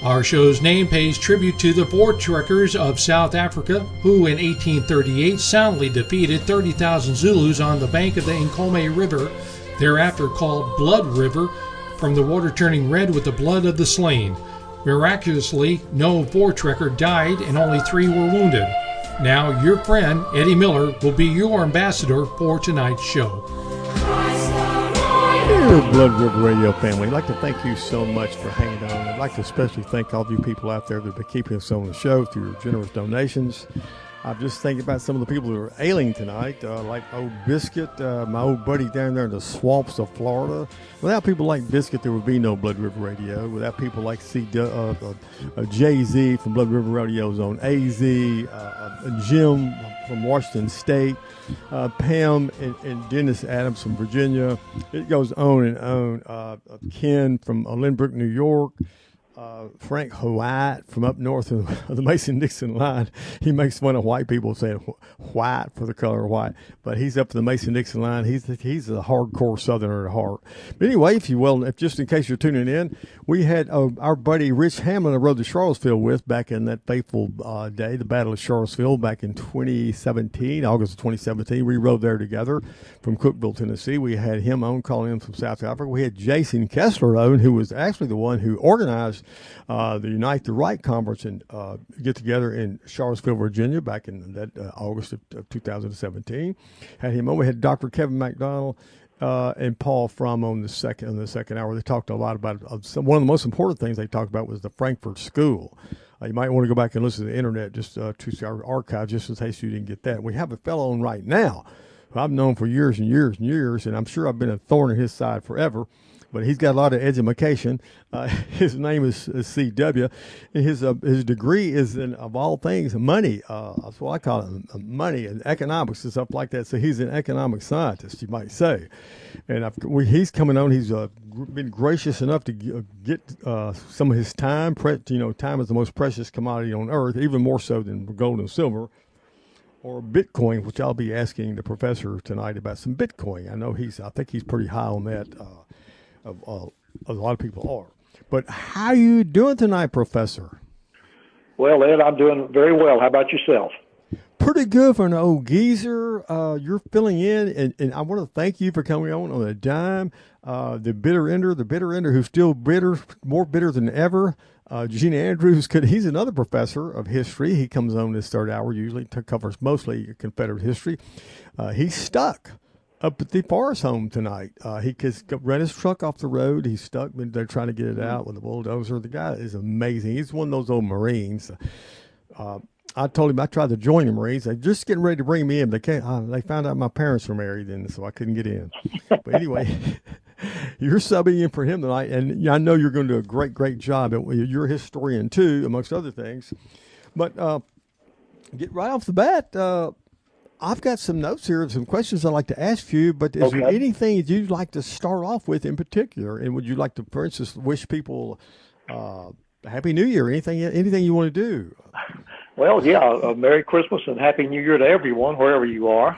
Our show's name pays tribute to the Voortrekkers of South Africa, who in 1838 soundly defeated 30,000 Zulus on the bank of the Nkomo River, thereafter called Blood River, from the water turning red with the blood of the slain. Miraculously, no Voortrekker died and only 3 were wounded. Now, your friend, Eddie Miller, will be your ambassador for tonight's show. Dear Blood River Radio family, I'd like to thank you so much for hanging on. I'd like to especially thank all of you people out there that have been keeping us on the show through your generous donations. I'm just thinking about some of the people that are ailing tonight, like old Biscuit, my old buddy down there in the swamps of Florida. Without people like Biscuit, there would be no Blood River Radio. Without people like Jay-Z from Blood River Radio's on AZ, Jim from Washington State, Pam and Dennis Adams from Virginia. It goes on and on. Ken from Lynbrook, New York. Frank White from up north of the Mason-Dixon line. He makes fun of white people saying white for the color of white, but he's up the Mason-Dixon line. He's a hardcore Southerner at heart. But anyway, if you will, just in case you're tuning in, we had our buddy Rich Hamlin I rode to Charlottesville with back in that fateful day, the Battle of Charlottesville back in 2017, August of 2017. We rode there together from Cookeville, Tennessee. We had him on calling in from South Africa. We had Jason Kessler on, who was actually the one who organized the Unite the Right conference and get together in Charlottesville, Virginia, back in that August of 2017. Had him on. We had Dr. Kevin McDonald and Paul Fromm on the second hour. They talked a lot about one of the most important things they talked about was the Frankfurt School. You might want to go back and listen to the internet just to our archive, just in case you didn't get that. We have a fellow on right now who I've known for years and years and years, and I'm sure I've been a thorn in his side forever. But he's got a lot of education. His name is CW. His degree is in, of all things, money. That's what I call it, money and economics and stuff like that. So he's an economic scientist, you might say. And he's coming on. He's been gracious enough to get some of his time. Time is the most precious commodity on earth, even more so than gold and silver. Or Bitcoin, which I'll be asking the professor tonight about some Bitcoin. I think he's pretty high on that. A lot of people are. But how are you doing tonight, Professor? Well, Ed, I'm doing very well. How about yourself? Pretty good for an old geezer. You're filling in, and I want to thank you for coming on a dime. The bitter ender who's still bitter, more bitter than ever. Gene Andrews, he's another professor of history. He comes on this third hour, usually covers mostly Confederate history. He's stuck up at the Forest home tonight. He ran his truck off the road. He's stuck. They're trying to get it out with a bulldozer. The guy is amazing. He's one of those old Marines. I told him I tried to join the Marines. They're just getting ready to bring me in. They can't. They found out my parents were married, and so I couldn't get in. But anyway, you're subbing in for him tonight, and I know you're going to do a great, great job. You're a historian too, amongst other things. But get right off the bat. I've got some notes here, some questions I'd like to ask you, but is there anything that you'd like to start off with in particular? And would you like to, for instance, wish people Happy New Year? Anything you want to do? Well, yeah, Merry Christmas and Happy New Year to everyone, wherever you are.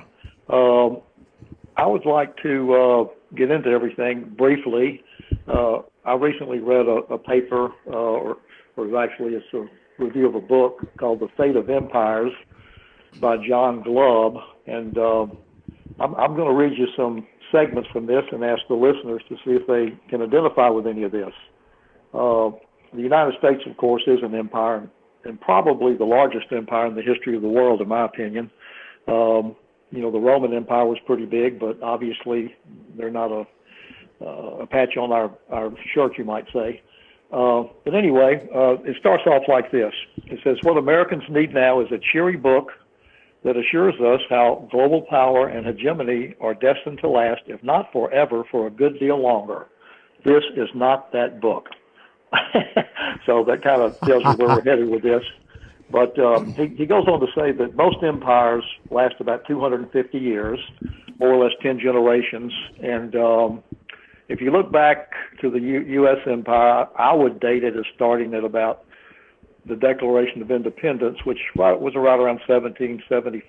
I would like to get into everything briefly. I recently read a paper, or actually it's a review of a book called The Fate of Empires by John Glubb, and I'm going to read you some segments from this and ask the listeners to see if they can identify with any of this. The United States, of course, is an empire, and probably the largest empire in the history of the world, in my opinion. The Roman Empire was pretty big, but obviously they're not a patch on our shirt, you might say. But anyway, it starts off like this. It says, what Americans need now is a cheery book that assures us how global power and hegemony are destined to last, if not forever, for a good deal longer. This is not that book. So that kind of tells you where we're headed with this. But he goes on to say that most empires last about 250 years, more or less 10 generations. And if you look back to the U.S. empire, I would date it as starting at about the Declaration of Independence, which was right around 1775,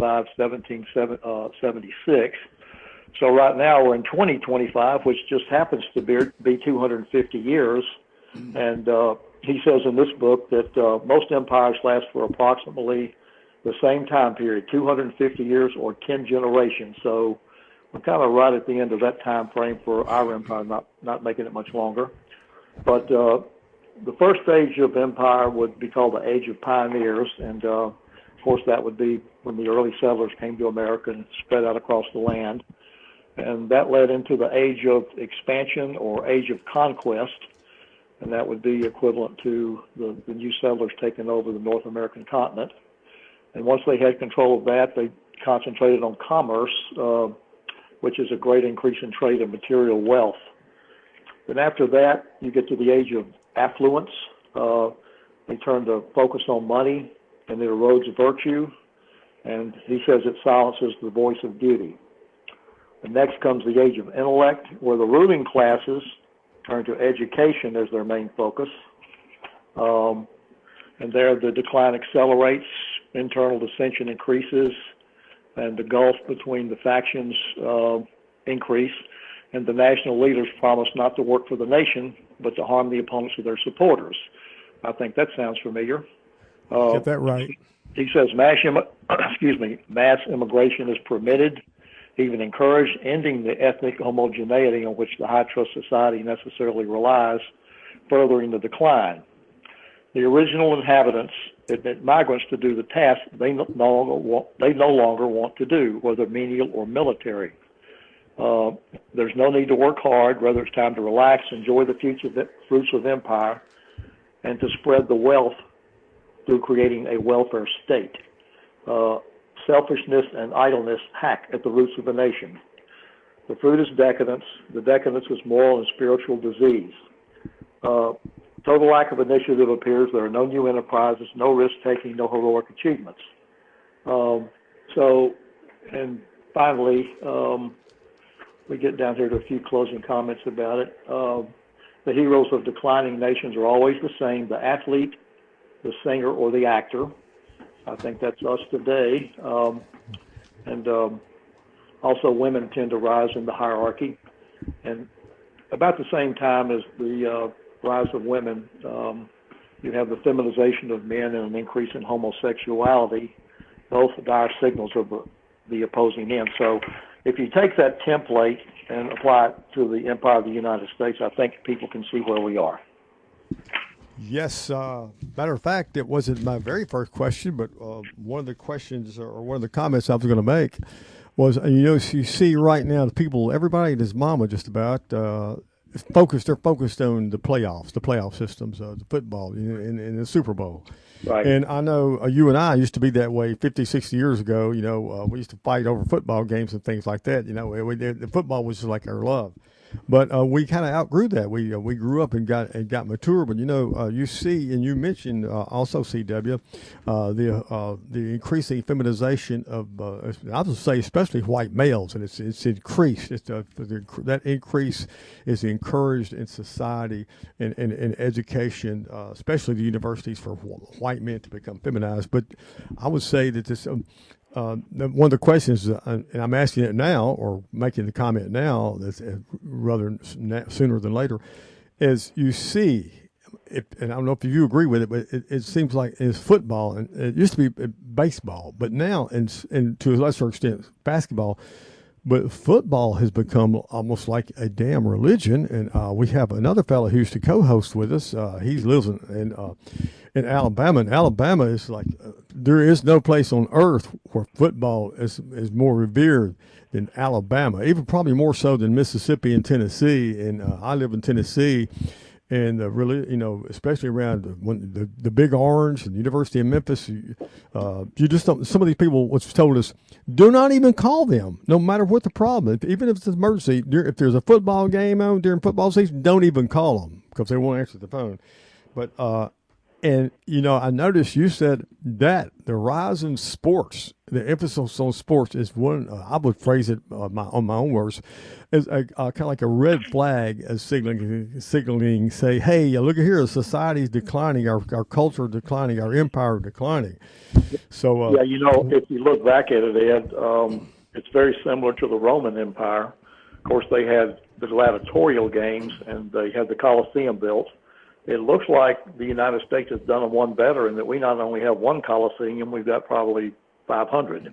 1776. So right now we're in 2025, which just happens to be 250 years. And he says in this book that most empires last for approximately the same time period, 250 years or 10 generations. So we're kind of right at the end of that time frame for our empire, not making it much longer. But the first stage of empire would be called the Age of Pioneers, and of course that would be when the early settlers came to America and spread out across the land. And that led into the Age of Expansion or Age of Conquest, and that would be equivalent to the new settlers taking over the North American continent. And once they had control of that, they concentrated on commerce, which is a great increase in trade and material wealth. Then after that, you get to the Age of Affluence. They turn to focus on money, and it erodes virtue, and he says it silences the voice of duty. And next comes the Age of Intellect, where the ruling classes turn to education as their main focus. And there the decline accelerates, internal dissension increases, and the gulf between the factions increase, and the national leaders promise not to work for the nation, but to harm the opponents of their supporters. I think that sounds familiar. Get that right. He says mass immigration is permitted, even encouraged, ending the ethnic homogeneity on which the high-trust society necessarily relies, furthering the decline. The original inhabitants admit migrants to do the task they no longer want to do, whether menial or military. There's no need to work hard. Rather, it's time to relax, enjoy the future fruits of empire, and to spread the wealth through creating a welfare state. Selfishness and idleness hack at the roots of the nation. The fruit is decadence. The decadence is moral and spiritual disease. Total lack of initiative appears. There are no new enterprises, no risk-taking, no heroic achievements. And finally, we get down here to a few closing comments about it. The heroes of declining nations are always the same: the athlete, the singer, or the actor. I think that's us today. Also women tend to rise in the hierarchy. And about the same time as the rise of women, you have the feminization of men and an increase in homosexuality, both dire signals of the opposing end. So if you take that template and apply it to the Empire of the United States, I think people can see where we are. Yes. Matter of fact, it wasn't my very first question, but one of the questions or one of the comments I was going to make was, you see right now, the people, everybody and his mama just about, they're focused on the playoff systems, the football in the Super Bowl. Right. And I know you and I used to be that way 50, 60 years ago. We used to fight over football games and things like that. The football was just like our love. But we kind of outgrew that. We grew up and got mature. But you see, and you mentioned also CW, the increasing feminization of I would say especially white males, and it's increased. That increase is encouraged in society and in education, especially the universities, for white men to become feminized. But I would say that this. One of the questions, and I'm asking it now, or making the comment now, that's rather sooner than later, is you see, and I don't know if you agree with it, but it seems like it's football, and it used to be baseball, but now, and to a lesser extent, basketball, but football has become almost like a damn religion. And we have another fellow who used to co-host with us. He lives in Alabama, and Alabama is like there is no place on earth where football is more revered than Alabama, even probably more so than Mississippi and Tennessee. And I live in Tennessee, and really, especially around the Big Orange and the University of Memphis, you just don't. Some of these people what's told us, do not even call them, no matter what the problem. Even if it's an emergency, if there's a football game on during football season, don't even call them because they won't answer the phone. But and I noticed you said that the rise in sports, the emphasis on sports, is one. I would phrase it on my own words, as a kind of like a red flag, as signaling, say, hey, look at here, society's declining, our culture declining, our empire declining. So if you look back at it, Ed, it's very similar to the Roman Empire. Of course, they had the gladiatorial games, and they had the Colosseum built. it looks like the United States has done them one better in that we not only have one Coliseum, we've got probably 500.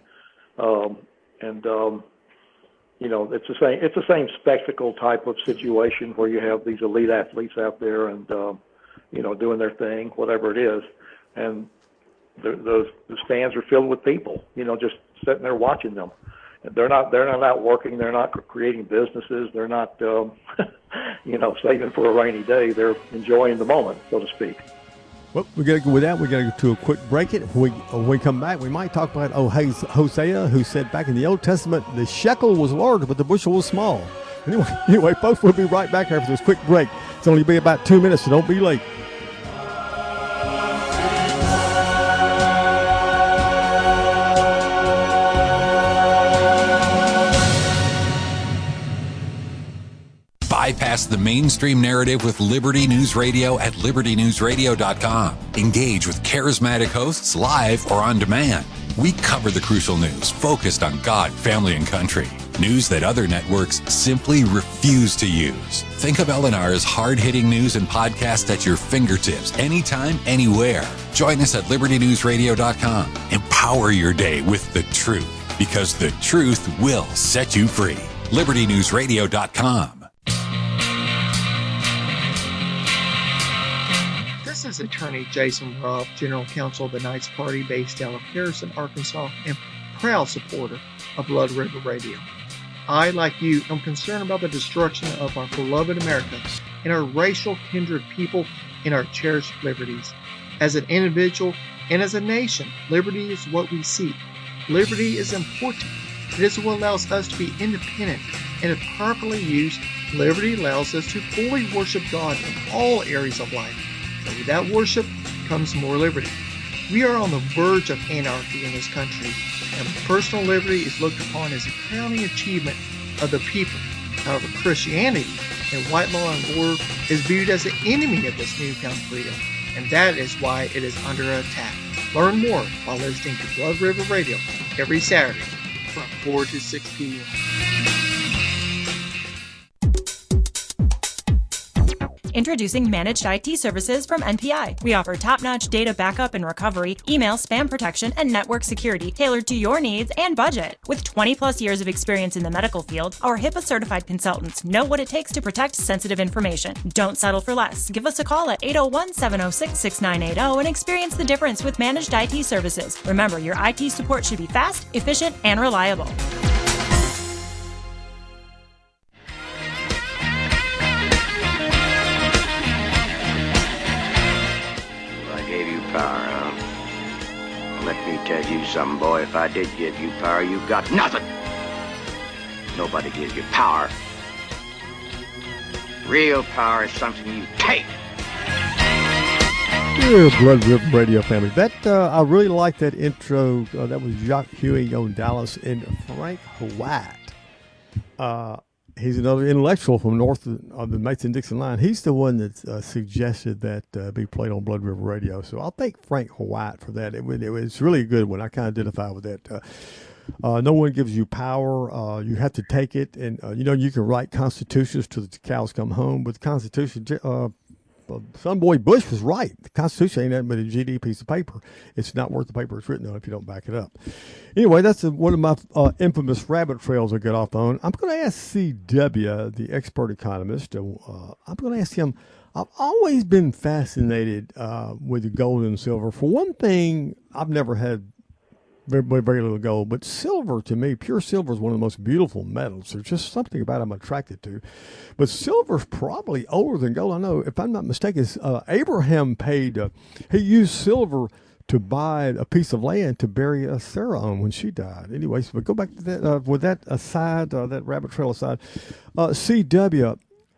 It's the same spectacle type of situation where you have these elite athletes out there and doing their thing, whatever it is, and the stands are filled with people, just sitting there watching them. They're not out working. They're not creating businesses. They're not, saving for a rainy day. They're enjoying the moment, so to speak. Well, we got to go with that. We got to go to a quick break. When we come back, we might talk about Hosea, who said back in the Old Testament, the shekel was large, but the bushel was small. Anyway, folks, we'll be right back after this quick break. It's only be about 2 minutes, so don't be late. Bypass the mainstream narrative with Liberty News Radio at libertynewsradio.com. Engage with charismatic hosts live or on demand. We cover the crucial news focused on God, family, and country. News that other networks simply refuse to use. Think of LNR's hard-hitting news and podcast at your fingertips, anytime, anywhere. Join us at libertynewsradio.com. Empower your day with the truth, because the truth will set you free. libertynewsradio.com. This is Attorney Jason Ruff, General Counsel of the Knights Party based out of Harrison, Arkansas, and proud supporter of Blood River Radio. I, like you, am concerned about the destruction of our beloved America and our racial kindred people and our cherished liberties. As an individual and as a nation, liberty is what we seek. Liberty is important. It is what allows us to be independent, and if properly used, liberty allows us to fully worship God in all areas of life. And with that worship comes more liberty. We are on the verge of anarchy in this country, and personal liberty is looked upon as a crowning achievement of the people. However, Christianity and white law and order is viewed as the enemy of this newfound freedom, and that is why it is under attack. Learn more by listening to Blood River Radio every Saturday from 4 to 6 p.m. Introducing Managed IT Services from NPI. We offer top-notch data backup and recovery, email spam protection, and network security tailored to your needs and budget. With 20-plus years of experience in the medical field, our HIPAA-certified consultants know what it takes to protect sensitive information. Don't settle for less. Give us a call at 801-706-6980 and experience the difference with Managed IT Services. Remember, your IT support should be fast, efficient, and reliable. Power, huh? Let me tell you something, boy. If I did give you power, you got nothing. Nobody gives you power. Real power is something you take. Dear Blood River Radio family, I really like that intro. That was Jacques Huey on Dallas and Frank White. He's another intellectual from north of the Mason-Dixon line. He's the one that suggested that be played on Blood River Radio. So I'll thank Frank White for that. It was really a good one. I kind of identify with that. No one gives you power. You have to take it. And, you can write constitutions till the cows come home. But the Constitution, son boy Bush was right. The Constitution ain't nothing but a GD piece of paper. It's not worth the paper it's written on if you don't back it up. Anyway, that's one of my infamous rabbit trails I get off on. I'm going to ask C.W., the expert economist. I'm going to ask him. I've always been fascinated with the gold and silver. For one thing, I've never had very little gold, but silver, to me, pure silver is one of the most beautiful metals. There's just something about it I'm attracted to. But silver's probably older than gold. I know, if I'm not mistaken, Abraham paid, he used silver to buy a piece of land to bury Sarah on when she died. Anyways, but go back to that, with that aside, that rabbit trail aside, CW,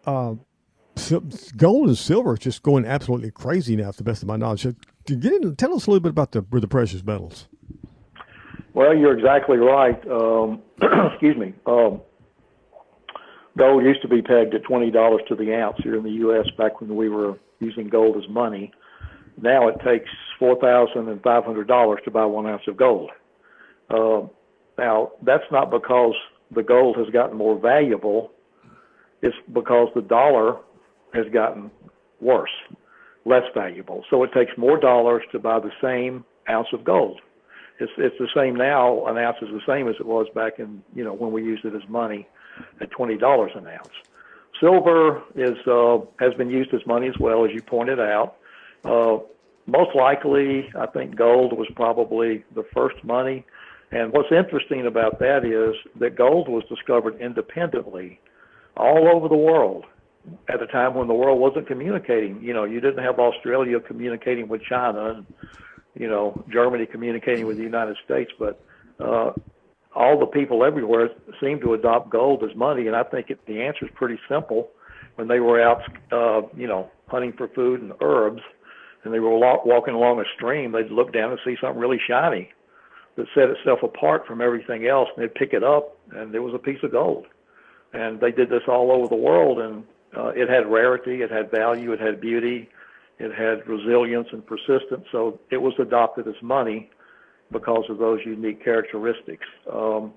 gold and silver is just going absolutely crazy now, to the best of my knowledge. So tell us a little bit about the precious metals. Well, you're exactly right. Excuse me. Gold used to be pegged at $20 to the ounce here in the U.S. back when we were using gold as money. Now it takes $4,500 to buy 1 ounce of gold. Now, that's not because the gold has gotten more valuable. It's because the dollar has gotten worse. less valuable. So it takes more dollars to buy the same ounce of gold. It's the same now. An ounce is the same as it was back in, when we used it as money at $20 an ounce. Silver has been used as money as well, as you pointed out. Most likely, I think gold was probably the first money. And what's interesting about that is that gold was discovered independently all over the world at a time when the world wasn't communicating. You didn't have Australia communicating with China and, Germany communicating with the United States, but all the people everywhere seemed to adopt gold as money. And I think the answer is pretty simple. When they were out, hunting for food and herbs, and they were walking along a stream, they'd look down and see something really shiny that set itself apart from everything else, and they'd pick it up, and there was a piece of gold. And they did this all over the world, and it had rarity, it had value, it had beauty, it had resilience and persistence. So it was adopted as money because of those unique characteristics. Of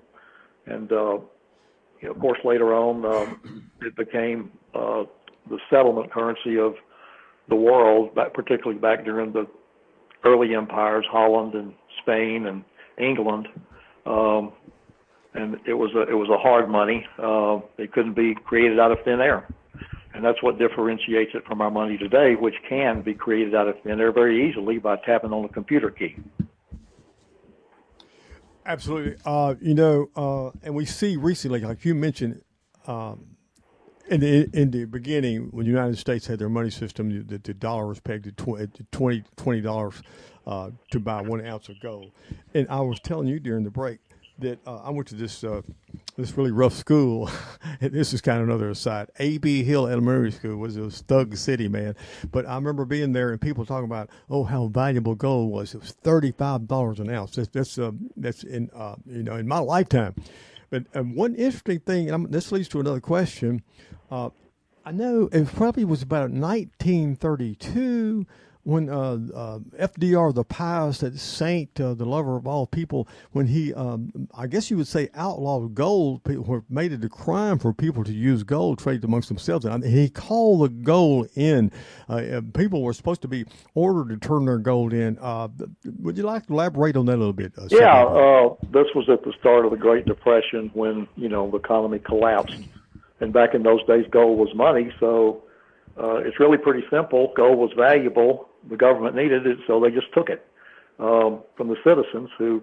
course, later on, it became the settlement currency of the world, particularly back during the early empires, Holland and Spain and England. And it was a hard money. It couldn't be created out of thin air. And that's what differentiates it from our money today, which can be created out of thin air very easily by tapping on a computer key. Absolutely. And we see recently, like you mentioned, in the beginning, when the United States had their money system, the dollar was pegged at $20 to buy 1 ounce of gold. And I was telling you during the break that I went to this really rough school. This is kind of another aside. A.B. Hill Elementary School was thug city, man. But I remember being there and people talking about, how valuable gold was. It was $35 an ounce. That's in in my lifetime. But one interesting thing, and this leads to another question. I know it probably was about 1932 when FDR, the pious, that saint, the lover of all people, when he, I guess you would say, outlawed gold, made it a crime for people to use gold, trade amongst themselves. And he called the gold in. People were supposed to be ordered to turn their gold in. Would you like to elaborate on that a little bit? This was at the start of the Great Depression when, the economy collapsed. And back in those days, gold was money. So it's really pretty simple. Gold was valuable. The government needed it, so they just took it from the citizens who,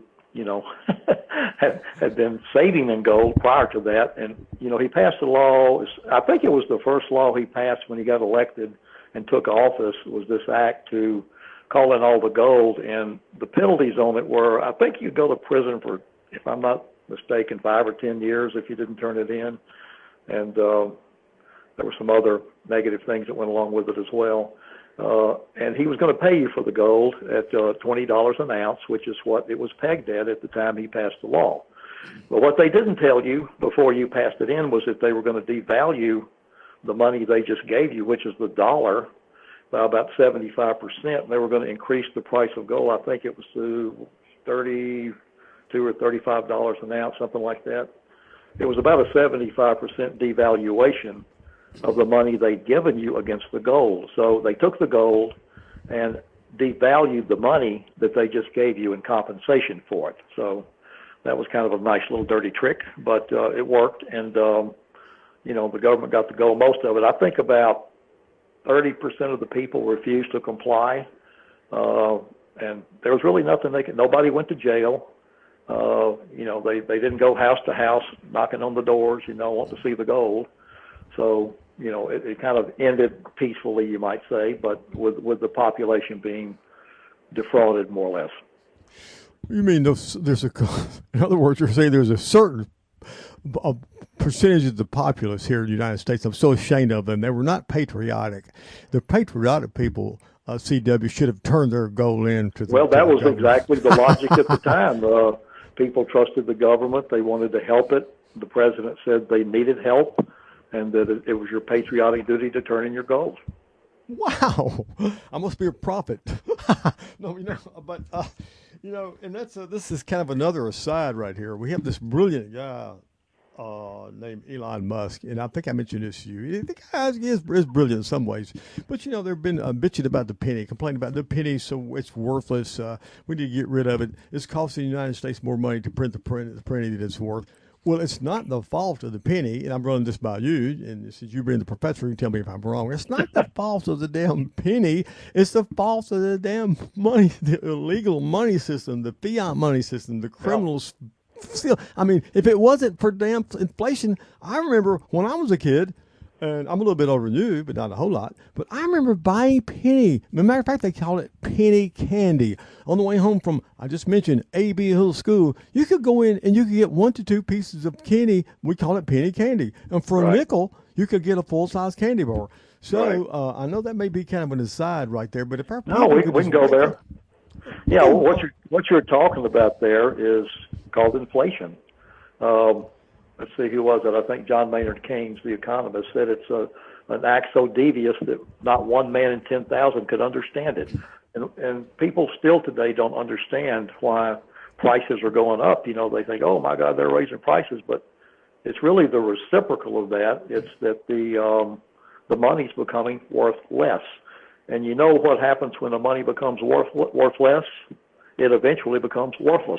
had been saving in gold prior to that. And, he passed a law. I think it was the first law he passed when he got elected and took office, was this act to call in all the gold. And the penalties on it were, I think you'd go to prison for, if I'm not mistaken, 5 or 10 years if you didn't turn it in. And there were some other negative things that went along with it as well. And he was going to pay you for the gold at $20 an ounce, which is what it was pegged at the time he passed the law. But what they didn't tell you before you passed it in was that they were going to devalue the money they just gave you, which is the dollar, by about 75%. And they were going to increase the price of gold. I think it was to $32 or $35 an ounce, something like that. It was about a 75% devaluation of the money they'd given you against the gold. So they took the gold and devalued the money that they just gave you in compensation for it. So that was kind of a nice little dirty trick, but it worked. And, the government got the gold, most of it. I think about 30% of the people refused to comply. And there was really nothing nobody went to jail. They didn't go house to house knocking on the doors, wanting to see the gold. So, it kind of ended peacefully, you might say, but with the population being defrauded more or less. You mean in other words, you're saying there's a certain percentage of the populace here in the United States, I'm so ashamed of them. They were not patriotic. The patriotic people, CW, should have turned their gold in to the Well, that was exactly the logic at the time. People trusted the government. They wanted to help it. The president said they needed help and that it was your patriotic duty to turn in your gold. Wow. I must be a prophet. No, but, and this is kind of another aside right here. We have this brilliant guy, named Elon Musk, and I think I mentioned this to you. The guy is brilliant in some ways, but they've been bitching about the penny, complaining about the penny, so it's worthless. We need to get rid of it. It's costing the United States more money to print the penny than it's worth. Well, it's not the fault of the penny, and I'm running this by you, and since you've been the professor, you can tell me if I'm wrong. It's not the fault of the damn penny. It's the fault of the damn money, the illegal money system, the fiat money system, the criminals. Still, I mean, if it wasn't for damn inflation, I remember when I was a kid, and I'm a little bit older than you, but not a whole lot, but I remember buying penny. As a matter of fact, they called it penny candy. On the way home from, I just mentioned, A.B. Hill School, you could go in and you could get 1 to 2 pieces of candy. We call it penny candy. And for a nickel, you could get a full-size candy bar. So I know that may be kind of an aside right there, but if our we can go there. Yeah, what you're talking about there is called inflation. Let's see, who was it? I think John Maynard Keynes, the economist, said it's an act so devious that not one man in 10,000 could understand it. And people still today don't understand why prices are going up. They think, oh my God, they're raising prices, but it's really the reciprocal of that. It's that the money's becoming worth less. And you know what happens when the money becomes worth less? It eventually becomes worthless.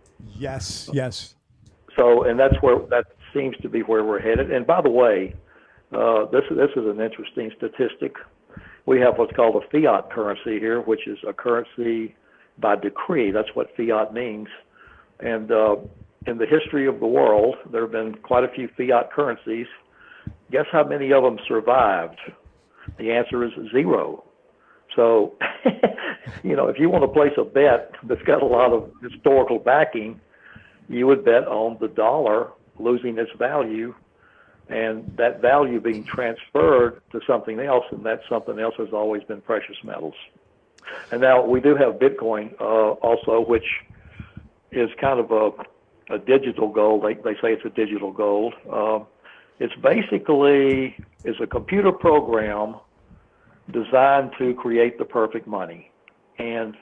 Yes. So, and that seems to be where we're headed. And by the way, this is an interesting statistic. We have what's called a fiat currency here, which is a currency by decree. That's what fiat means. And in the history of the world, there have been quite a few fiat currencies. Guess how many of them survived? The answer is 0. So, if you want to place a bet that's got a lot of historical backing, you would bet on the dollar losing its value and that value being transferred to something else, and that something else has always been precious metals. And now we do have Bitcoin also, which is kind of a digital gold. They say it's a digital gold. It's basically a computer program designed to create the perfect money. And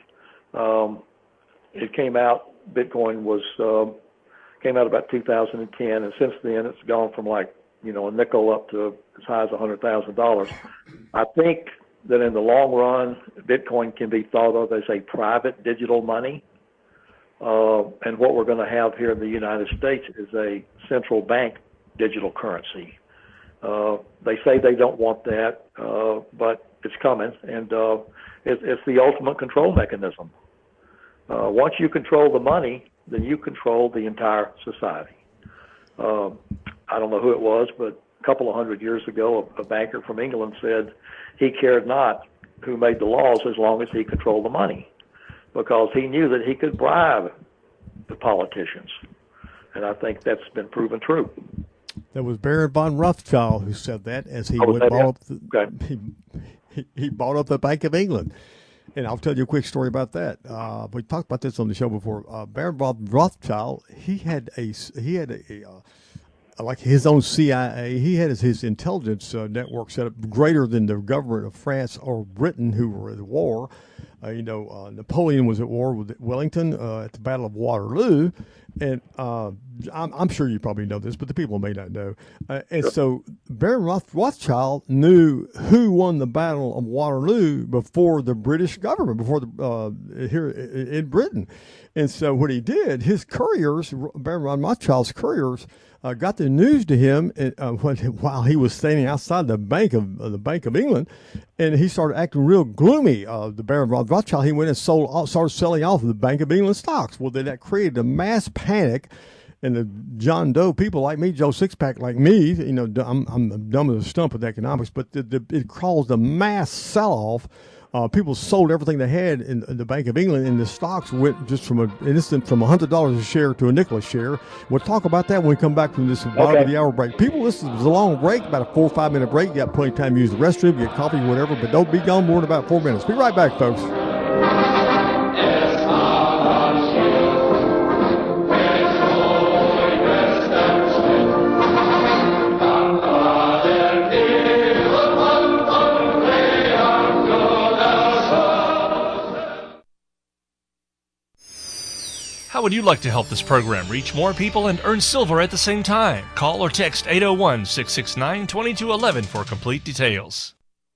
it came out, Bitcoin came out about 2010, and since then it's gone from a nickel up to as high as $100,000. I think that in the long run, Bitcoin can be thought of as a private digital money. And what we're going to have here in the United States is a central bank digital currency. They say they don't want that, but it's coming, and it's the ultimate control mechanism. Once you control the money, then you control the entire society. I don't know who it was, but a couple of hundred years ago, a banker from England said he cared not who made the laws as long as he controlled the money, because he knew that he could bribe the politicians. And I think that's been proven true. That was Baron von Rothschild who said that, as he bought up he bought up the Bank of England. And I'll tell you a quick story about that. We talked about this on the show before. Baron von Rothschild, he had like his own CIA. He had his intelligence network set up greater than the government of France or Britain, who were at war. Napoleon was at war with Wellington at the Battle of Waterloo. And I'm sure you probably know this, but the people may not know. So Baron Rothschild knew who won the Battle of Waterloo before the British government, here in Britain. And so what he did, his couriers, Baron Rothschild's couriers, got the news to him while he was standing outside the Bank of England, and he started acting real gloomy. The Baron Rothschild, he went and started selling off the Bank of England stocks. Well, then that created a mass panic, and the John Doe people like me, Joe Sixpack like me, I'm dumb as a stump with economics, but it caused a mass sell-off. People sold everything they had in the Bank of England, and the stocks went just from from $100 a share to a nickel a share. We'll talk about that when we come back from this bottom of the hour break. People, this is a long break, about a 4 or 5 minute break. You got plenty of time to use the restroom, get coffee, whatever, but don't be gone more than about 4 minutes. Be right back, folks. How would you like to help this program reach more people and earn silver at the same time? Call or text 801-669-2211 for complete details.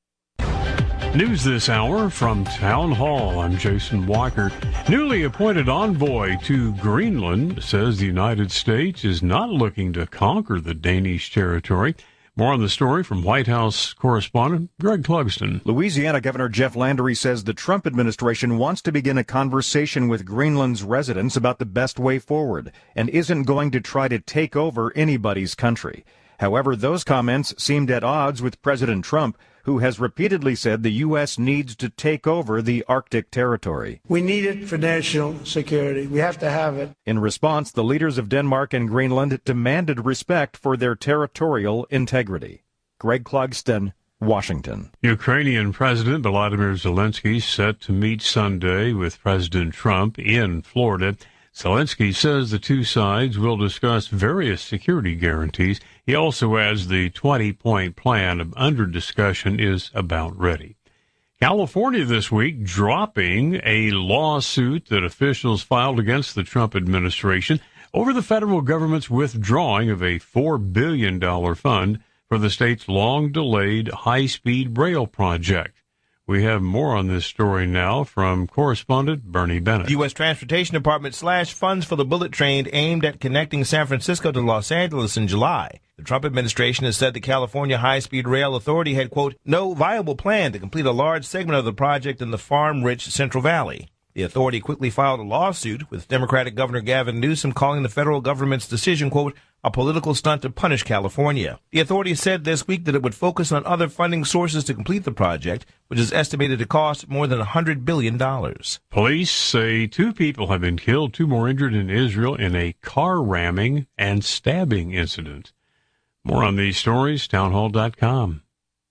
News this hour from Town Hall. I'm Jason Walker. Newly appointed envoy to Greenland says the United States is not looking to conquer the Danish territory. More on the story from White House correspondent Greg Clugston. Louisiana Governor Jeff Landry says the Trump administration wants to begin a conversation with Greenland's residents about the best way forward and isn't going to try to take over anybody's country. However, those comments seemed at odds with President Trump, who has repeatedly said the U.S. needs to take over the Arctic territory. We need it for national security. We have to have it. In response, the leaders of Denmark and Greenland demanded respect for their territorial integrity. Greg Clugston, Washington. Ukrainian President Volodymyr Zelensky set to meet Sunday with President Trump in Florida. Zelensky says the two sides will discuss various security guarantees. He also adds the 20-point plan under discussion is about ready. California this week dropping a lawsuit that officials filed against the Trump administration over the federal government's withdrawing of a $4 billion fund for the state's long-delayed high-speed rail project. We have more on this story now from correspondent Bernie Bennett. The U.S. Transportation Department slashed funds for the bullet train aimed at connecting San Francisco to Los Angeles in July. The Trump administration has said the California High-Speed Rail Authority had, quote, no viable plan to complete a large segment of the project in the farm-rich Central Valley. The authority quickly filed a lawsuit, with Democratic Governor Gavin Newsom calling the federal government's decision, quote, a political stunt to punish California. The authority said this week that it would focus on other funding sources to complete the project, which is estimated to cost more than $100 billion. Police say 2 people have been killed, 2 more injured in Israel in a car ramming and stabbing incident. More on these stories, townhall.com.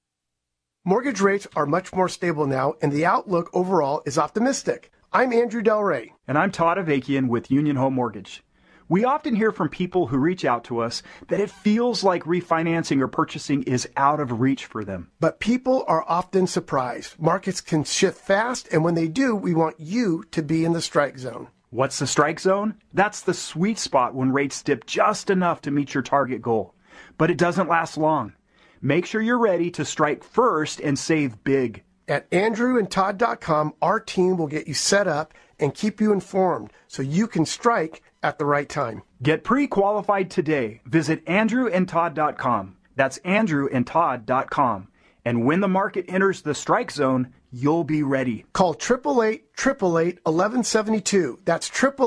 Mortgage rates are much more stable now, and the outlook overall is optimistic. I'm Andrew Del Rey. And I'm Todd Avakian with Union Home Mortgage. We often hear from people who reach out to us that it feels like refinancing or purchasing is out of reach for them. But people are often surprised. Markets can shift fast, and when they do, we want you to be in the strike zone. What's the strike zone? That's the sweet spot when rates dip just enough to meet your target goal. But it doesn't last long. Make sure you're ready to strike first and save big. At andrewandtodd.com, our team will get you set up and keep you informed so you can strike at the right time. Get pre-qualified today. Visit andrewandtodd.com. That's andrewandtodd.com. And when the market enters the strike zone, you'll be ready. Call 888-888-1172. That's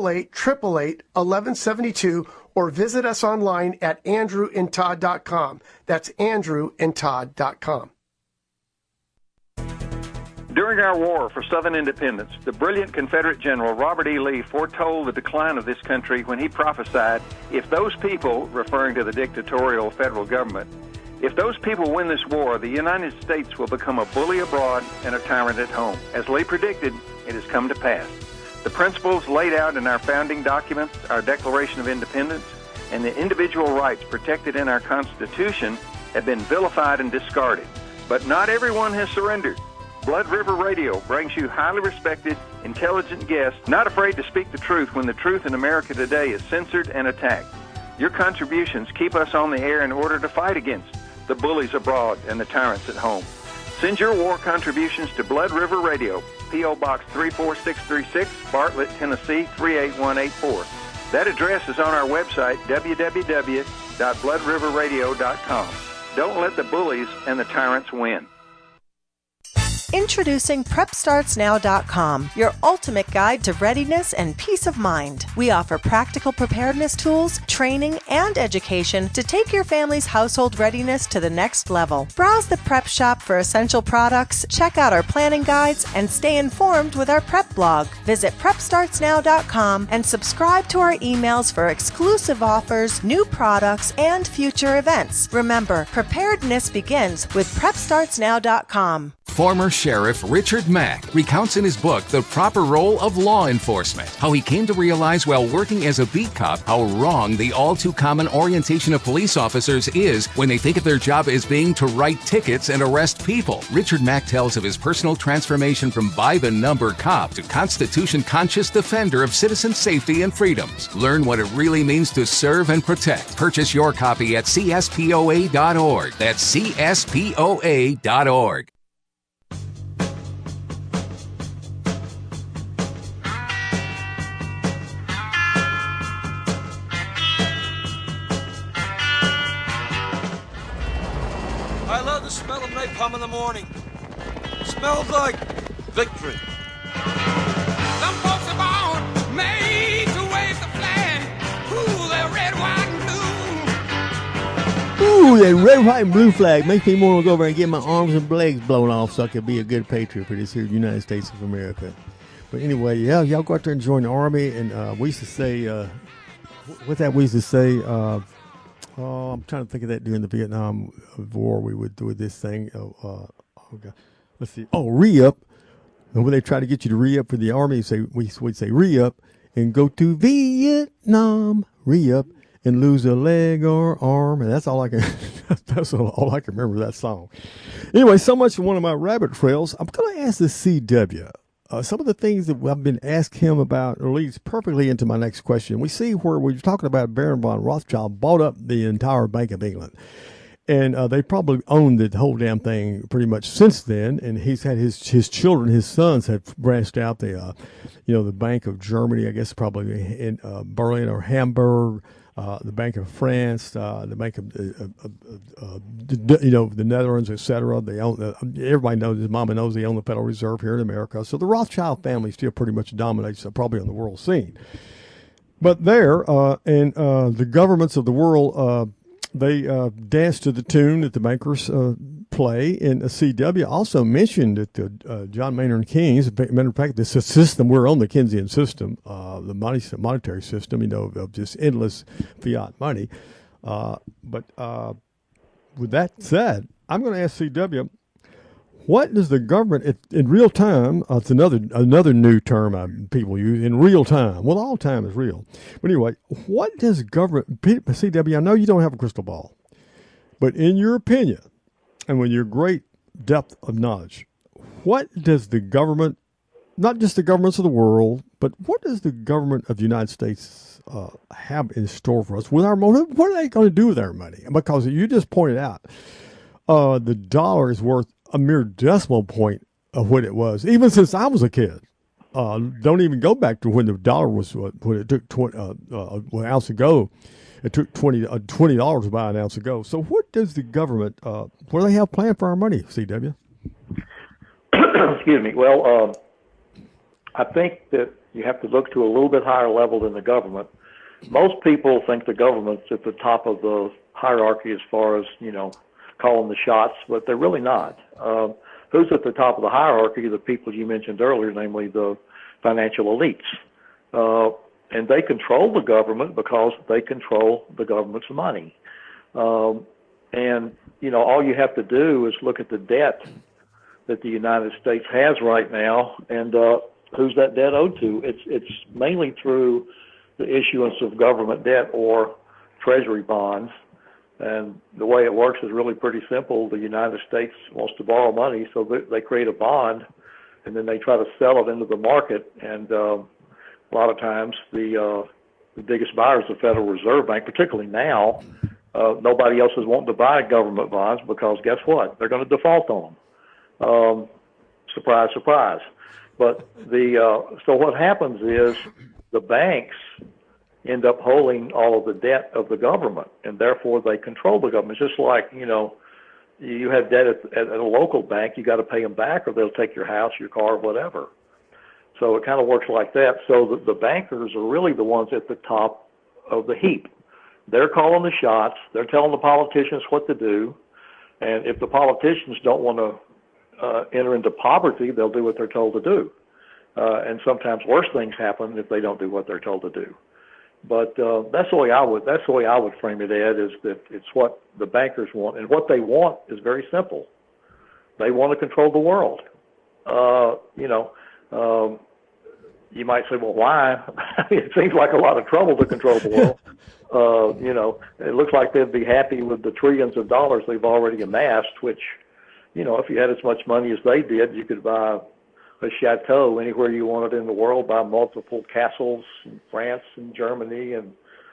888-888-1172. Or visit us online at andrewandtodd.com. That's andrewandtodd.com. During our war for Southern independence, the brilliant Confederate General Robert E. Lee foretold the decline of this country when he prophesied, if those people, referring to the dictatorial federal government, if those people win this war, the United States will become a bully abroad and a tyrant at home. As Lee predicted, it has come to pass. The principles laid out in our founding documents, our Declaration of Independence, and the individual rights protected in our Constitution have been vilified and discarded. But not everyone has surrendered. Blood River Radio brings you highly respected, intelligent guests, not afraid to speak the truth when the truth in America today is censored and attacked. Your contributions keep us on the air in order to fight against the bullies abroad and the tyrants at home. Send your war contributions to Blood River Radio, P.O. Box 34636, Bartlett, Tennessee 38184. That address is on our website, www.bloodriverradio.com. Don't let the bullies and the tyrants win. Introducing PrepStartsNow.com, your ultimate guide to readiness and peace of mind. We offer practical preparedness tools, training, and education to take your family's household readiness to the next level. Browse the prep shop for essential products, check out our planning guides, and stay informed with our prep blog. Visit PrepStartsNow.com and subscribe to our emails for exclusive offers, new products, and future events. Remember, preparedness begins with PrepStartsNow.com. Former Sheriff Richard Mack recounts in his book The Proper Role of Law Enforcement how he came to realize while working as a beat cop how wrong the all-too-common orientation of police officers is when they think of their job as being to write tickets and arrest people. Richard Mack tells of his personal transformation from by-the-number cop to Constitution-conscious defender of citizen safety and freedoms. Learn what it really means to serve and protect. Purchase your copy at CSPOA.org. That's CSPOA.org. I love the smell of napalm in the morning. It smells like victory. Some folks are born made to wave the flag. Ooh, they're red, white, and blue. Ooh, that red, white, and blue flag makes me want to go over and get my arms and legs blown off so I can be a good patriot for this here United States of America. But anyway, yeah, y'all go out there and join the Army. And we used to say, I'm trying to think of that during the Vietnam War. We would do this thing. Let's see. Oh, re-up. And when they try to get you to re-up for the Army, we'd say re-up and go to Vietnam, re-up and lose a leg or arm. And that's all I can. That's all I can remember that song. Anyway, so much for one of my rabbit trails. I'm going to ask the CW. Some of the things that I've been asked him about leads perfectly into my next question. We see where we were talking about Baron von Rothschild bought up the entire Bank of England. And they probably owned the whole damn thing pretty much since then. And he's had his children, his sons have branched out the Bank of Germany, I guess probably in Berlin or Hamburg, the Bank of France, the Bank of the Netherlands, etc. They own. Everybody knows. His mama knows they own the Federal Reserve here in America. So the Rothschild family still pretty much dominates, probably on the world scene. But there, and the governments of the world, they dance to the tune that the bankers play. And CW also mentioned that John Maynard Keynes, as a matter of fact, this system, we're on the Keynesian system, the monetary system, of just endless fiat money. But with that said, I'm going to ask CW, what does the government, in real time, it's another new term people use, in real time. Well, all time is real. But anyway, what does government, CW, I know you don't have a crystal ball, but in your opinion, and with your great depth of knowledge, what does the government, not just the governments of the world, but what does the government of the United States have in store for us with our money? What are they going to do with our money? Because you just pointed out, the dollar is worth a mere decimal point of what it was, even since I was a kid. Don't even go back to when the dollar was, when it took an ounce ago. It took $20 to buy an ounce ago. So what does the government, what do they have planned for our money, CW? Excuse me. Well, I think that you have to look to a little bit higher level than the government. Most people think the government's at the top of the hierarchy as far as, calling the shots, but they're really not. Who's at the top of the hierarchy? The people you mentioned earlier, namely the financial elites. And they control the government because they control the government's money. And, all you have to do is look at the debt that the United States has right now and who's that debt owed to. It's mainly through the issuance of government debt or treasury bonds. And the way it works is really pretty simple. The United States wants to borrow money, so they create a bond, and then they try to sell it into the market. And a lot of times the biggest buyer is the Federal Reserve Bank, particularly now. Nobody else is wanting to buy government bonds because guess what? They're going to default on them. Surprise, surprise. But so what happens is the banks end up holding all of the debt of the government, and therefore they control the government. It's just like, you have debt at a local bank, you got to pay them back or they'll take your house, your car, whatever. So it kind of works like that. So the bankers are really the ones at the top of the heap. They're calling the shots. They're telling the politicians what to do. And if the politicians don't want to enter into poverty, they'll do what they're told to do. And sometimes worse things happen if they don't do what they're told to do. But that's the way I would frame it, Ed, is that it's what the bankers want, and what they want is very simple. they want to control the world. You might say, well, why? It seems like a lot of trouble to control the world. It looks like they'd be happy with the trillions of dollars they've already amassed, which, if you had as much money as they did, you could buy a chateau anywhere you wanted in the world, buy multiple castles in France and Germany and,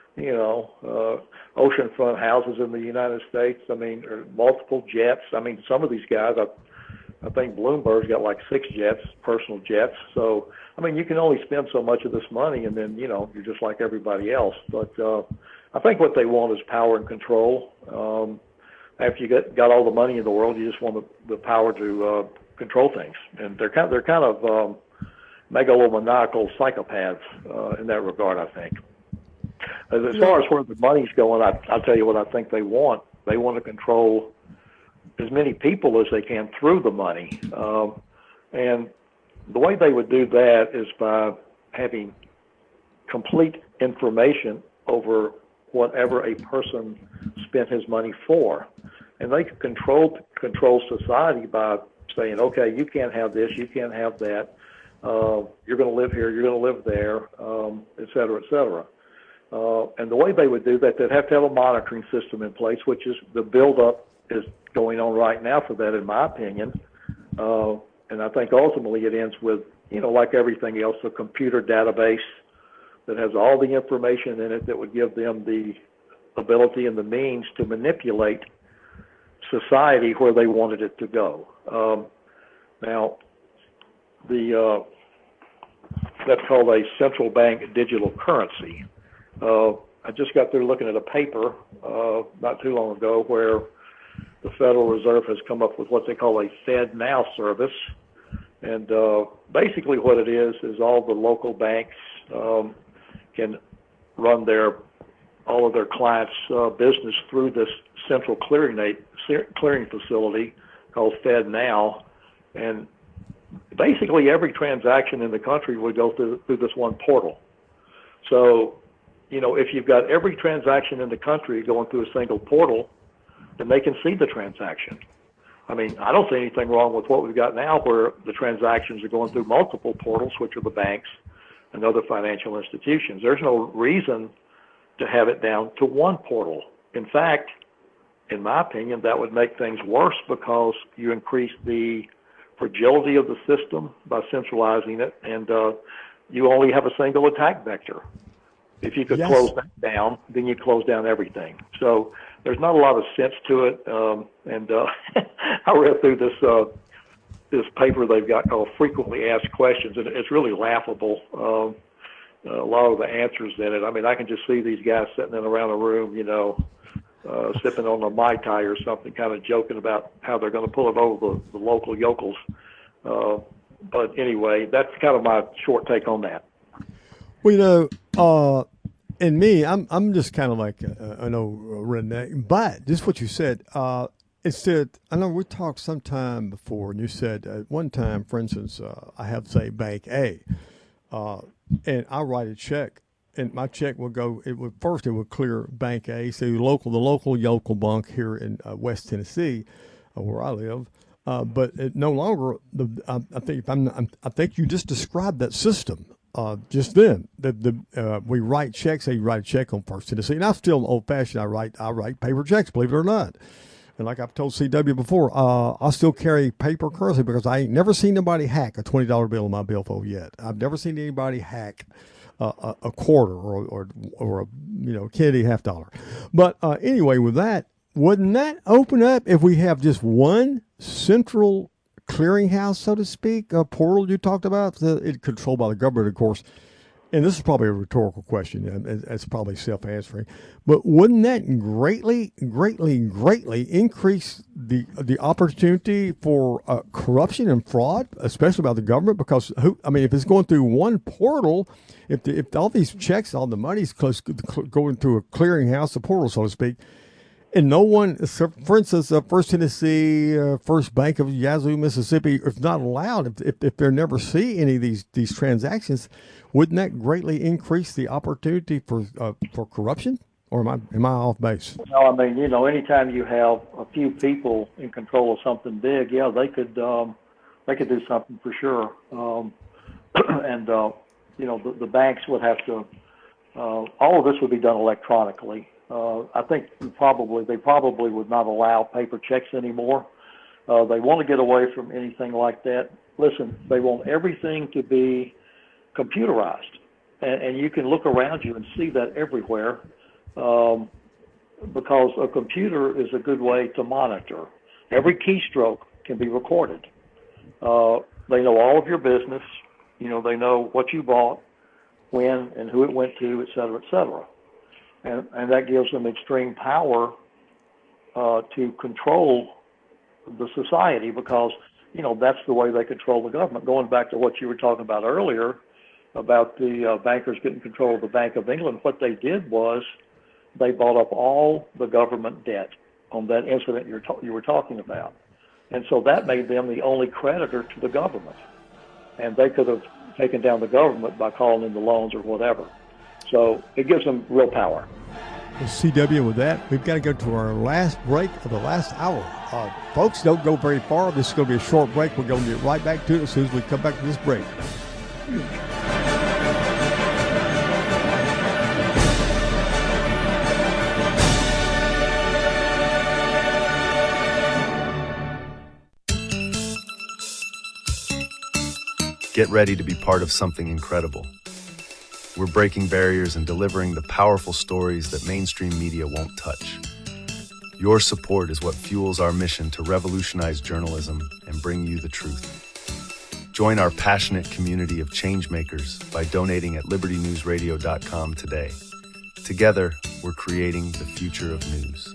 oceanfront houses in the United States. I mean, or multiple jets. I mean, some of these guys, I think Bloomberg's got like 6 jets, personal jets. So, I mean, you can only spend so much of this money, and then, you're just like everybody else. But I think what they want is power and control. After you got all the money in the world, you just want the power to control things. And they're kind of megalomaniacal psychopaths in that regard, I think. As far as where the money's going, I'll tell you what I think they want. They want to control as many people as they can through the money. And the way they would do that is by having complete information over whatever a person spent his money for. And they could control society by saying, okay, you can't have this, you can't have that, you're going to live here, you're going to live there, et cetera, et cetera. And the way they would do that, they'd have to have a monitoring system in place, which is the buildup is going on right now for that, in my opinion. And I think ultimately it ends with, like everything else, a computer database that has all the information in it that would give them the ability and the means to manipulate society where they wanted it to go. Now, that's called a central bank digital currency. I just got through looking at a paper not too long ago where the Federal Reserve has come up with what they call a FedNow service. And basically what it is all the local banks can run all of their clients' business through this central clearing facility called FedNow. And basically every transaction in the country would go through this one portal. So, if you've got every transaction in the country going through a single portal, then they can see the transaction. I mean, I don't see anything wrong with what we've got now where the transactions are going through multiple portals, which are the banks and other financial institutions. There's no reason to have it down to one portal. In fact, in my opinion, that would make things worse because you increase the fragility of the system by centralizing it, and you only have a single attack vector. If you could close that down, then you close down everything. So there's not a lot of sense to it. And I read through this paper they've got called Frequently Asked Questions, and it's really laughable. A lot of the answers in it. I mean, I can just see these guys sitting in around a room, sipping on a Mai Tai or something, kind of joking about how they're going to pull it over the local yokels. But anyway, that's kind of my short take on that. Well, and me, I'm just kind of like an old redneck. But just what you said, instead, I know we talked sometime before, and you said at one time, for instance, I have, say, Bank A, and I write a check, and my check would go. It would clear Bank A, so the local yokel bank here in West Tennessee, where I live. But it no longer. I think you just described that system. Just then, we write checks. So you write a check on First Tennessee, and I'm still old fashioned. I write paper checks, believe it or not. And like I've told CW before, I still carry paper currency because I ain't never seen nobody hack a $20 bill in my billfold yet. I've never seen anybody hack a quarter or a candy $50. But anyway, with that, wouldn't that open up if we have just one central clearinghouse, so to speak, a portal you talked about, it's controlled by the government, of course. And this is probably a rhetorical question. It's probably self-answering. But wouldn't that greatly increase the opportunity for corruption and fraud, especially by the government? Because, if it's going through one portal, if all these checks, all the money's going through a clearinghouse, a portal, so to speak, and no one, for instance, First Tennessee, First Bank of Yazoo, Mississippi, if not allowed, if they never see any of these transactions, wouldn't that greatly increase the opportunity for corruption? or am I off base? No, I mean, anytime you have a few people in control of something big, yeah, they could do something for sure. And the banks would have to. All of this would be done electronically. I think they probably would not allow paper checks anymore. They want to get away from anything like that. Listen, they want everything to be computerized, and you can look around you and see that everywhere, because a computer is a good way to monitor. Every keystroke can be recorded. They know all of your business. They know what you bought, when, and who it went to, et cetera, et cetera. And that gives them extreme power to control the society, because, that's the way they control the government. Going back to what you were talking about earlier about the bankers getting control of the Bank of England, what they did was they bought up all the government debt on that incident you were talking about. And so that made them the only creditor to the government. And they could have taken down the government by calling in the loans or whatever. So it gives them real power. Well, CW, with that, we've got to go to our last break of the last hour. Folks, don't go very far. This is going to be a short break. We're going to get right back to it as soon as we come back to this break. Get ready to be part of something incredible. We're breaking barriers and delivering the powerful stories that mainstream media won't touch. Your support is what fuels our mission to revolutionize journalism and bring you the truth. Join our passionate community of changemakers by donating at libertynewsradio.com today. Together, we're creating the future of news.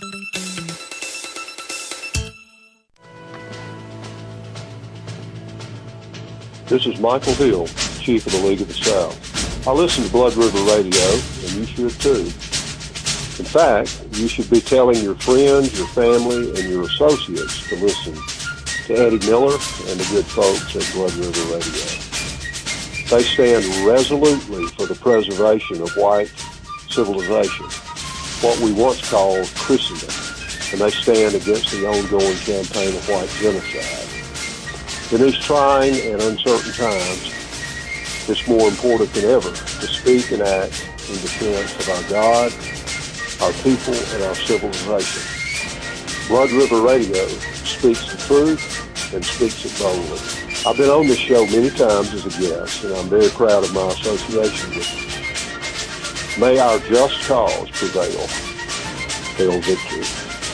This is Michael Hill, Chief of the League of the South. I listen to Blood River Radio, and you should too. In fact, you should be telling your friends, your family, and your associates to listen to Eddie Miller and the good folks at Blood River Radio. They stand resolutely for the preservation of white civilization, what we once called Christendom, and they stand against the ongoing campaign of white genocide. In these trying and uncertain times, it's more important than ever to speak and act in defense of our God, our people, and our civilization. Blood River Radio speaks the truth and speaks it boldly. I've been on this show many times as a guest, and I'm very proud of my association with it. May our just cause prevail. Hail victory.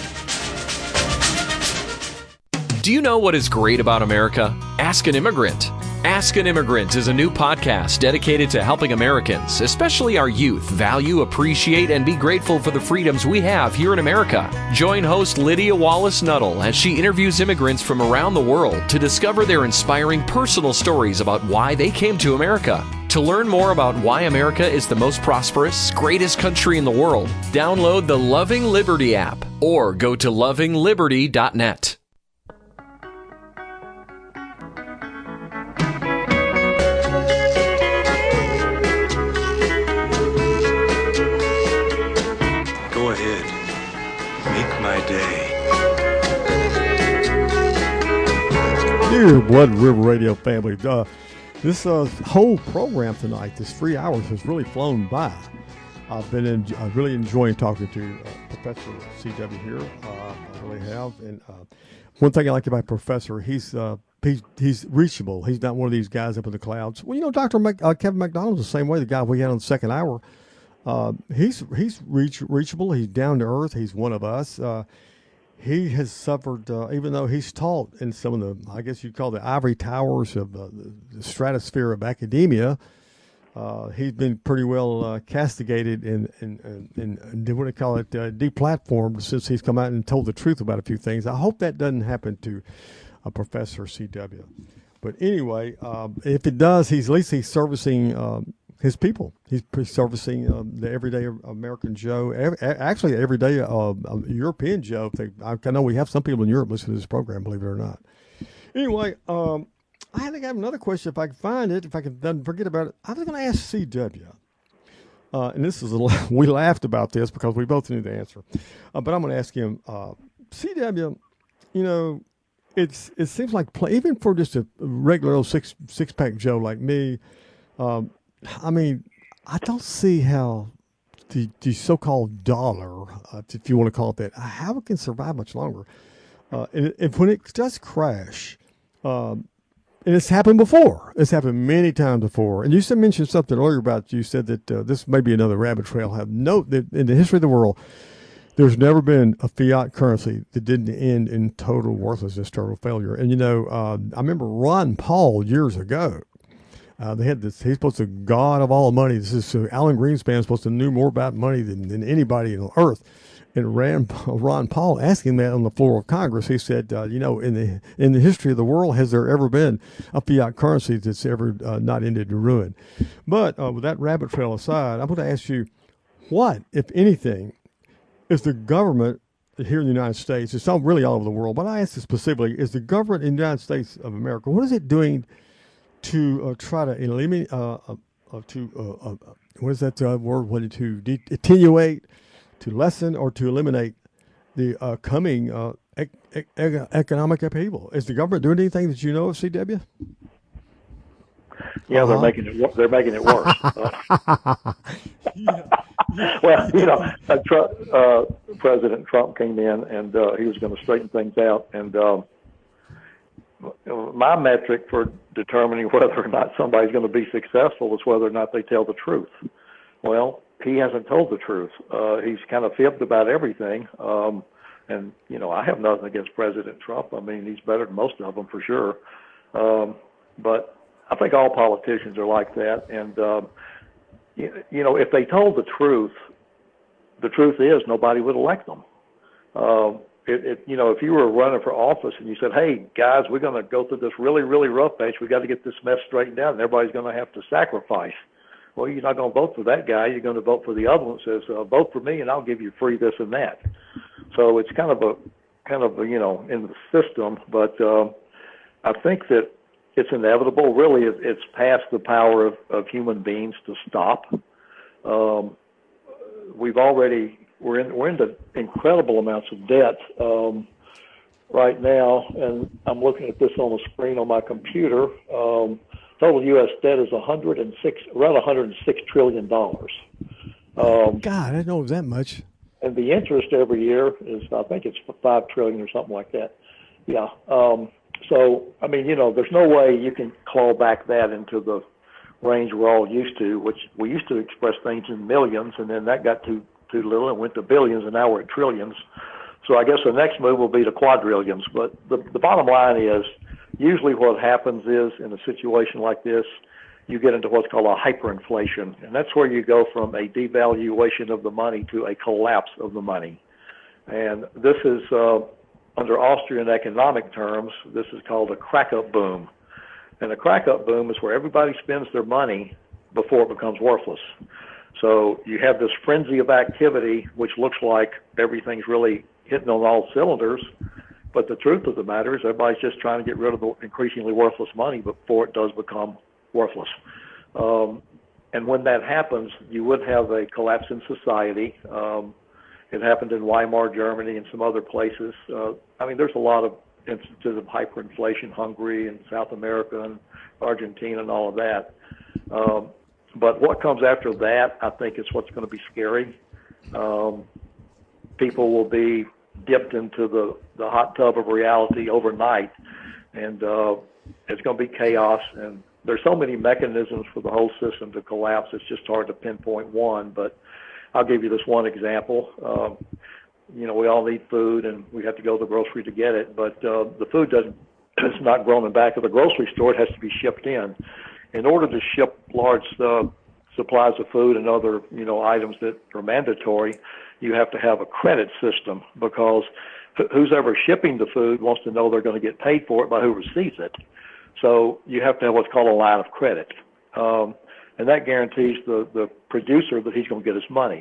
Do you know what is great about America? Ask an Immigrant. Ask an Immigrant is a new podcast dedicated to helping Americans, especially our youth, value, appreciate, and be grateful for the freedoms we have here in America. Join host Lydia Wallace-Nuttall as she interviews immigrants from around the world to discover their inspiring personal stories about why they came to America. To learn more about why America is the most prosperous, greatest country in the world, download the Loving Liberty app or go to lovingliberty.net. Dear Blood River Radio family, this whole program tonight, this 3 hours, has really flown by. I've been really enjoying talking to Professor C.W. here. I really have. And one thing I like about Professor, he's reachable. He's not one of these guys up in the clouds. Well, Dr. Kevin McDonald's the same way. The guy we had on the second hour, he's reachable. He's down to earth. He's one of us. He has suffered, even though he's taught in some of the, I guess you'd call the ivory towers of the stratosphere of academia. He's been pretty well castigated and what do you call it, deplatformed since he's come out and told the truth about a few things. I hope that doesn't happen to Professor C.W. But anyway, if it does, at least he's servicing his people. He's servicing the everyday American Joe, actually everyday European Joe. I know we have some people in Europe listening to this program, believe it or not. Anyway, I think I have another question if I can find it. If I can then forget about it, I was going to ask C.W. and this is we laughed about this because we both knew the answer. But I'm going to ask him, CW, you know, it seems like even for just a regular old six-pack Joe like me, I mean, I don't see how the so-called dollar, if you want to call it that, how it can survive much longer. And when it does crash, and it's happened before. It's happened many times before. And you mentioned something earlier about, you said that this may be another rabbit trail. That in the history of the world, there's never been a fiat currency that didn't end in total worthlessness, total failure. And, you know, I remember Ron Paul years ago. They had this, he's supposed to God of all money. This is Alan Greenspan supposed to know more about money than anybody on earth. And Ron Paul asked him that on the floor of Congress. He said, you know, in the history of the world, has there ever been a fiat currency that's ever not ended in ruin? But with that rabbit trail aside, I'm going to ask you, what, if anything, is the government here in the United States, it's not really all over the world, but I ask you specifically, is the government in the United States of America, what is it doing to try to eliminate, what is that word, to attenuate, to lessen, or to eliminate the coming economic upheaval? Is the government doing anything that you know of, CW? Yeah, they're making it. They're making it worse. Well, you know, President Trump came in and he was going to straighten things out. And my metric for determining whether or not somebody's going to be successful is whether or not they tell the truth. Well, he hasn't told the truth. He's kind of fibbed about everything. And, you know, I have nothing against President Trump. I mean, he's better than most of them for sure. But I think all politicians are like that. And, you know, if they told the truth is nobody would elect them. You know, if you were running for office and you said, hey, guys, we're going to go through this really, really rough patch. We got to get this mess straightened out, and everybody's going to have to sacrifice. Well, you're not going to vote for that guy. You're going to vote for the other one that says, vote for me and I'll give you free this and that. So it's kind of a, you know, in the system. But I think that it's inevitable. Really, it's past the power of human beings to stop. We're into incredible amounts of debt right now, and I'm looking at this on the screen on my computer. Total U.S. debt is around $106 trillion. God, I didn't know it was that much. And the interest every year is, I think it's $5 trillion or something like that. Yeah. So, I mean, you know, there's no way you can claw back that into the range we're all used to, which we used to express things in millions, and then that got too little and went to billions, and now we're at trillions. So I guess the next move will be to quadrillions. But the bottom line is, usually what happens is, in a situation like this, you get into what's called a hyperinflation, and that's where you go from a devaluation of the money to a collapse of the money. And this is, under Austrian economic terms, this is called a crack-up boom. And a crack-up boom is where everybody spends their money before it becomes worthless. So you have this frenzy of activity, which looks like everything's really hitting on all cylinders, but the truth of the matter is everybody's just trying to get rid of the increasingly worthless money before it does become worthless. And when that happens, you would have a collapse in society. It happened in Weimar, Germany, and some other places. I mean, there's a lot of instances of hyperinflation, Hungary and South America and Argentina and all of that. But what comes after that, I think, is what's going to be scary. People will be dipped into the hot tub of reality overnight, and it's going to be chaos. And there's so many mechanisms for the whole system to collapse, it's just hard to pinpoint one. But I'll give you this one example. You know, we all need food, and we have to go to the grocery to get it. But the food it's not grown in back of the grocery store. It has to be shipped in. In order to ship large supplies of food and other, you know, items that are mandatory, you have to have a credit system, because who's ever shipping the food wants to know they're going to get paid for it by who receives it. So you have to have what's called a line of credit. And that guarantees the producer that he's going to get his money.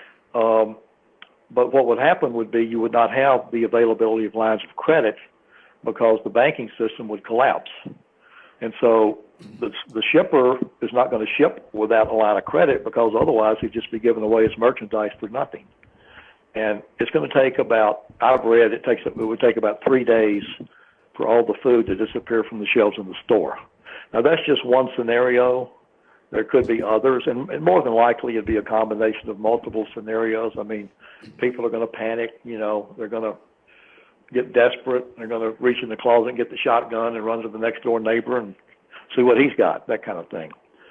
But what would happen would be you would not have the availability of lines of credit, because the banking system would collapse. And so the shipper is not going to ship without a line of credit, because otherwise he'd just be giving away his merchandise for nothing. And it's going to take about, I've read it would take about 3 days for all the food to disappear from the shelves in the store. Now that's just one scenario. There could be others, and more than likely it'd be a combination of multiple scenarios. I mean, people are going to panic, they're going to get desperate. They're going to reach in the closet and get the shotgun and run to the next door neighbor and see what he's got, that kind of thing.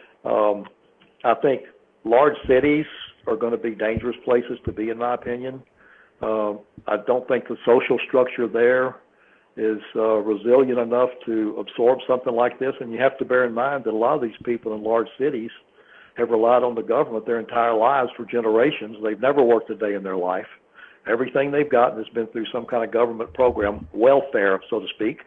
I think large cities are going to be dangerous places to be, in my opinion. I don't think the social structure there is resilient enough to absorb something like this. And you have to bear in mind that a lot of these people in large cities have relied on the government their entire lives for generations. They've never worked a day in their life. Everything they've gotten has been through some kind of government program, welfare, so to speak.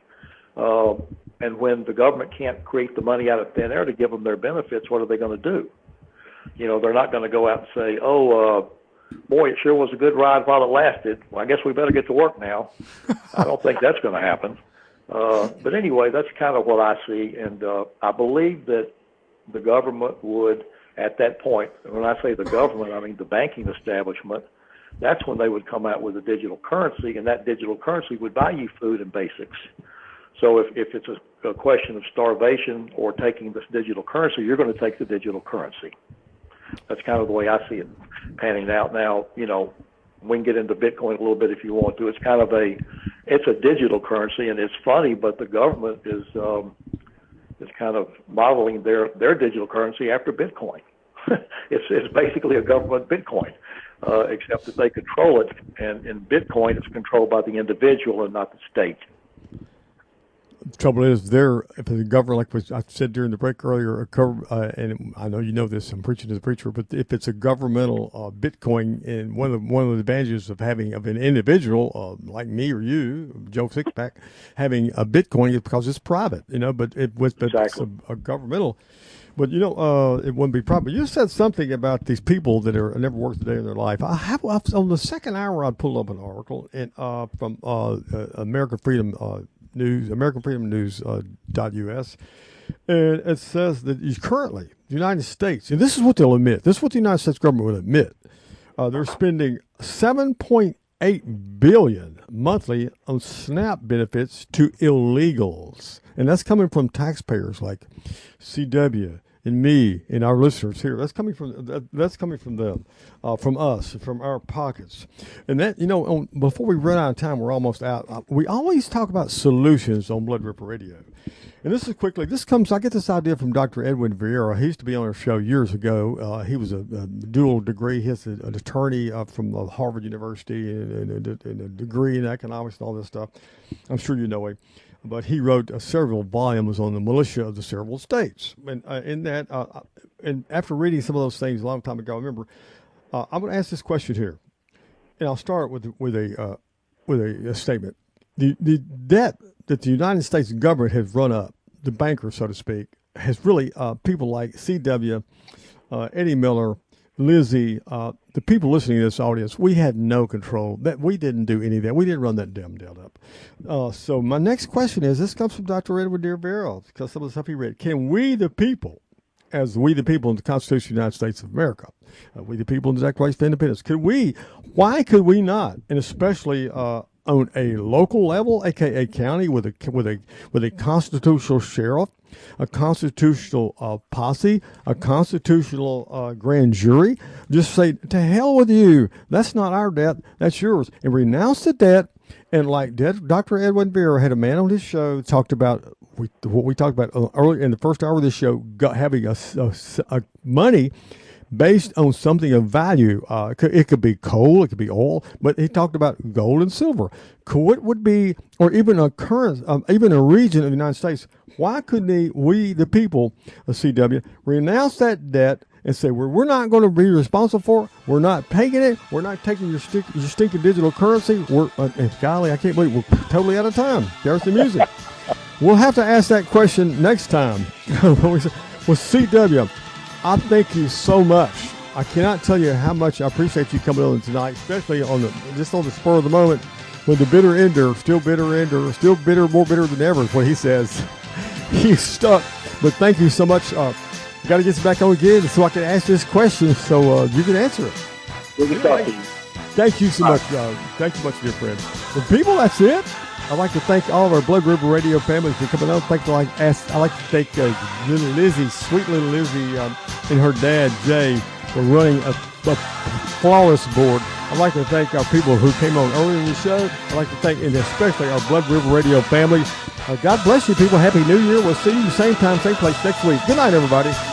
And when the government can't create the money out of thin air to give them their benefits, what are they going to do? They're not going to go out and say, boy, it sure was a good ride while it lasted. Well, I guess we better get to work now. I don't think that's going to happen. But anyway, that's kind of what I see. And I believe that the government would, at that point, when I say the government, I mean the banking establishment, that's when they would come out with a digital currency, and that digital currency would buy you food and basics. So if it's a question of starvation or taking this digital currency, you're going to take the digital currency. That's kind of the way I see it panning out. Now, we can get into Bitcoin a little bit if you want to. It's a digital currency, and it's funny, but the government is kind of modeling their digital currency after Bitcoin. It's basically a government Bitcoin, except that they control it, and in Bitcoin it's controlled by the individual and not the state. The trouble is, if the government, like I said during the break earlier, and I know you know this, I'm preaching as a preacher, but if it's a governmental Bitcoin, and one of the advantages of having an individual like me or you, Joe Sixpack, having a Bitcoin is because it's private, but exactly. It's a governmental. But it wouldn't be private. You said something about these people that are never worked a day in their life. On the second hour, I'd pull up an article from American Freedom News, AmericanFreedomNews.us, and it says that currently the United States, and this is what they'll admit, this is what the United States government will admit, they're spending $7.8 billion monthly on SNAP benefits to illegals, and that's coming from taxpayers like CW and me and our listeners here. That's coming from them, from us, from our pockets. And that, before we run out of time, we're almost out. We always talk about solutions on Blood Ripper Radio. And I get this idea from Dr. Edwin Vieira. He used to be on our show years ago. He was a dual degree. He's an attorney from Harvard University and a degree in economics and all this stuff. I'm sure you know him. But he wrote several volumes on the militia of the several states. And and after reading some of those things a long time ago, I remember I'm going to ask this question here, and I'll start with a statement. The debt that the United States government has run up, the banker, so to speak, has really people like C.W., Eddie Miller, Lizzie, the people listening to this audience, we had no control. That we didn't do any of that. We didn't run that damn deal up. So my next question is, this comes from Dr. Edward Vieira, because some of the stuff he read. Can we, the people, as we the people in the Constitution of the United States of America, we the people in the Declaration of Independence, why could we not, and especially on a local level, aka county, with a constitutional sheriff, a constitutional posse, a constitutional grand jury, just say, to hell with you. That's not our debt. That's yours. And renounce the debt. And like Dr. Edwin Vieira had a man on his show, talked about what we talked about earlier in the first hour of the show, having a money based on something of value. It could be coal, it could be oil, but he talked about gold and silver. What would be, or even a currency, even a region of the United States, why couldn't we, the people of CW, renounce that debt and say, we're not going to be responsible for it, we're not paying it, we're not taking your stinking digital currency, golly, I can't believe we're totally out of time. There's the music. We'll have to ask that question next time. With CW, I thank you so much. I cannot tell you how much I appreciate you coming on tonight, especially on the spur of the moment, when the bitter ender, still bitter, more bitter than ever is what he says. he's stuck. But thank you so much. Got to get you back on again so I can ask this question so you can answer it. Thank you so much. Thank you much, dear friend. Well, people, that's it. I'd like to thank all of our Blood River Radio families for coming on. I'd like to thank little Lizzie, sweet little Lizzie, and her dad, Jay, for running a flawless board. I'd like to thank our people who came on earlier in the show. I'd like to thank, and especially our Blood River Radio family. God bless you, people. Happy New Year. We'll see you same time, same place next week. Good night, everybody.